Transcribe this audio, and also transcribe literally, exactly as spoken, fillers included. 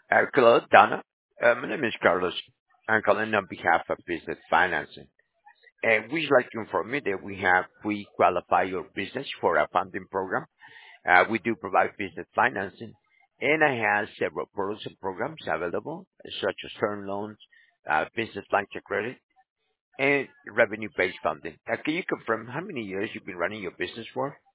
Uh, Hello, Donna. Uh, My name is Carlos. I'm calling on behalf of Business Financing. And we'd like to inform you that we have pre-qualify your business for a funding program. Uh, We do provide business financing, and I have several products and programs available, such as term loans, uh, business lines of credit, and revenue-based funding. Uh, Can you confirm how many years you've been running your business for?